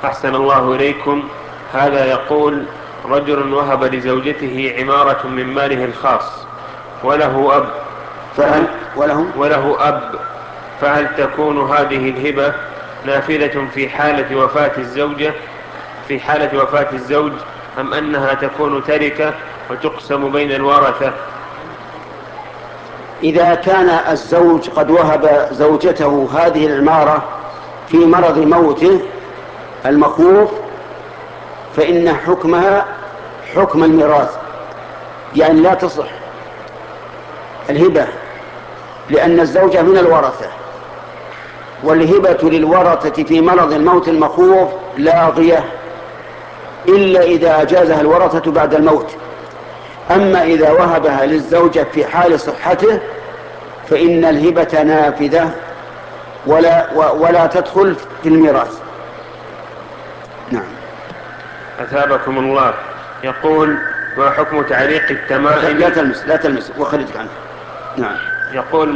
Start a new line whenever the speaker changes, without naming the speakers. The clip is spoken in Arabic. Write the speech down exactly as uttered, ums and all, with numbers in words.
أحسن الله إليكم. هذا يقول: رجل وهب لزوجته عمارة من ماله الخاص وله أب فهل
وله,
وله أب فهل تكون هذه الهبة نافذة في حالة وفاة الزوجة في حالة وفاة الزوج أم أنها تكون تركة وتقسم بين الورثة؟
إذا كان الزوج قد وهب زوجته هذه العمارة في مرض موته المخوف فإن حكمها حكم الميراث، يعني لا تصح الهبة لأن الزوجة من الورثة، والهبة للورثة في مرض الموت المخوف لاغية إلا إذا أجازها الورثة بعد الموت. أما إذا وهبها للزوجة في حال صحته فإن الهبة نافذة ولا, ولا تدخل في الميراث. نعم.
أثابكم الله. يقول: ما حكم تعليق التمائم؟
لا تلمس لا تلمس وخرجك عنه. نعم.
يقول: